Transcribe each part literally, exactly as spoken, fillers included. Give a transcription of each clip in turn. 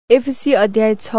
एफिसी अध्याय छ।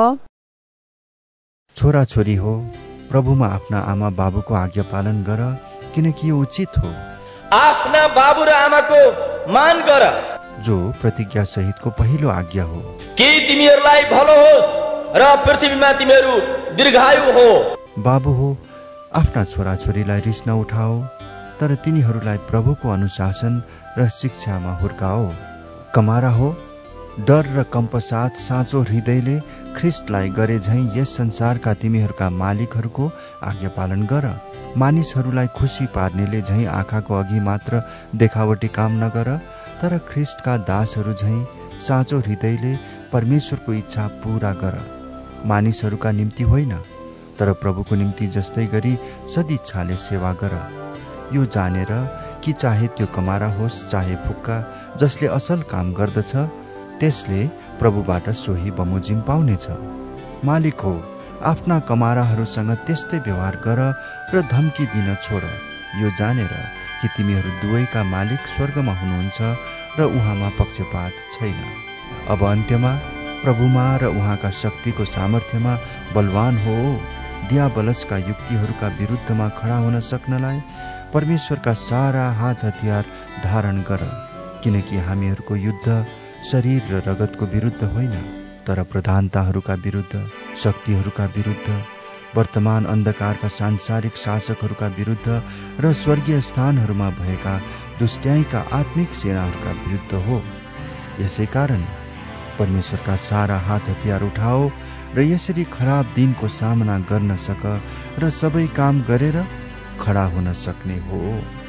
छोरा छोरी हो, प्रभुमा आफ्ना आमा बाबुको आज्ञा पालन गर, किनकि यो उचित हो। आफ्ना बाबु र आमाको मान गर, जो प्रतिज्ञा सहितको पहिलो आज्ञा हो, कि तिमीहरूलाई भलो होस् र पृथ्वीमा तिमीहरू दीर्घायु हो। बाबु हो, आफ्ना छोरा छोरीलाई रिस नउठाओ, तर तिनीहरूलाई प्रभुको अनुशासन र शिक्षामा हुर्काओ। कमारा हो, डर र कम्पसाथ साँचो हृदयले ख्रिस्टलाई गरे झैं यस संसारका तिमीहरूका मालिकहरूको आज्ञा पालन गर। मानिसहरूलाई खुसी पार्नेले झैं आँखाको अघि मात्र देखावटी काम नगर, तर ख्रिस्टका दासहरू झैं साँचो हृदयले परमेश्वरको इच्छा पूरा गर। मानिसहरूका निम्ति होइन, तर प्रभुको निम्ति जस्तै गरी सदिच्छाले सेवा गर। यो जानेर कि चाहे त्यो कमारा होस् चाहे फुक्का, जसले असल काम गर्दछ त्यसले प्रभुबाट सोही बमोजिम पाउनेछ। मालिक हो, आफ्ना कमाराहरूसँग त्यस्तै व्यवहार गर र धम्की दिन छोड, यो जानेर कि तिमीहरू दुवैका मालिक स्वर्गमा हुनुहुन्छ र उहाँमा पक्षपात छैन। अब अन्त्यमा प्रभुमा र उहाँका शक्तिको सामर्थ्यमा बलवान हो। दियाबलसका युक्तिहरूका विरुद्धमा खडा हुन सक्नलाई परमेश्वरका सारा हात हतियार धारण गर, किनकि हामीहरूको युद्ध शरीर र रगतको विरुद्ध होइन, तर प्रधानताहरूका विरुद्ध, शक्तिहरूका विरुद्ध, वर्तमान अन्धकारका सांसारिक शासकहरूका विरुद्ध र स्वर्गीय स्थानहरूमा भएका दुष्ट्याइका आत्मिक सेनाहरूका विरुद्ध हो। यसै कारण परमेश्वरका सारा हात हतियार उठाओ र यसरी खराब दिनको सामना गर्न सक र सबै काम गरेर खडा हुन सक्ने हो।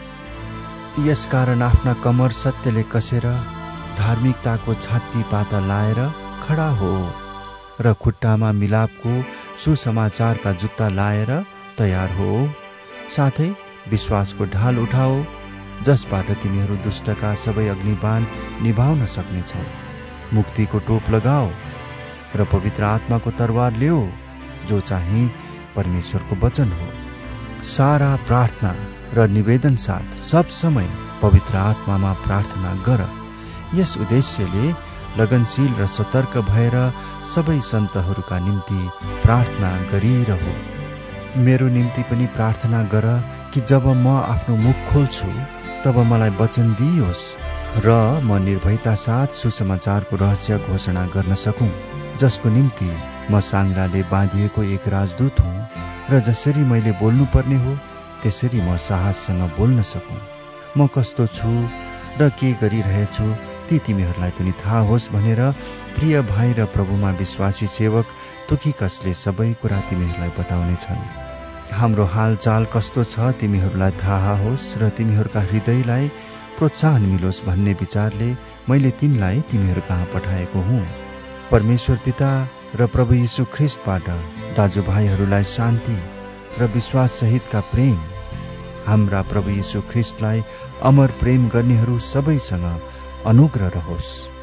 यसकारण आफ्ना कमर सत्यले कसेर धार्मिकताको छाती पाता लाएर खडा हो र खुट्टामा मिलापको सुसमाचारका जुत्ता लाएर तयार हो। साथै विश्वासको ढाल उठाओ, जसबाट तिमीहरू दुष्टका सबै अग्निबाण निभाउन सक्नेछौ। मुक्तिको टोप लगाओ र पवित्र आत्माको तरवार ल्याऊ, जो चाहिँ परमेश्वरको वचन हो। सारा प्रार्थना र निवेदन साथ सब समय पवित्र आत्मामा प्रार्थना गर। यस उद्देश्यले लगनशील र सतर्क भएर सबै सन्तहरूका निम्ति प्रार्थना गरिरहु। मेरो निम्ति पनि प्रार्थना गर कि जब म आफ्नो मुख खोल्छु तब मलाई वचन दिइयोस् र म निर्भयता साथ सुसमाचारको रहस्य घोषणा गर्न सकूं, जसको निम्ति म साङ्लाले बाँधिएको एक राजदूत हुँ र जसरी मैले बोल्नुपर्ने हो त्यसरी म साहससँग बोल्न सकूं। म कस्तो छु र के गरिरहेछु ती तिमीहरूलाई पनि थाहा होस् भनेर प्रिय भाइ र प्रभुमा विश्वासी सेवक तुखिकसले सबै कुरा तिमीहरूलाई बताउने छन्। हाम्रो हालचाल कस्तो छ तिमीहरूलाई थाहा होस् र तिमीहरूका हृदयलाई प्रोत्साहन मिलोस् भन्ने विचारले मैले तिमीलाई तिमीहरू कहाँ पठाएको हुँ। परमेश्वर पिता र प्रभु यीशु ख्रिस्टबाट दाजुभाइहरूलाई शान्ति र विश्वास सहितका प्रेम। हाम्रा प्रभु यीशु ख्रिस्टलाई अमर प्रेम गर्नेहरू सबैसँग अनुग्रह रहोस्।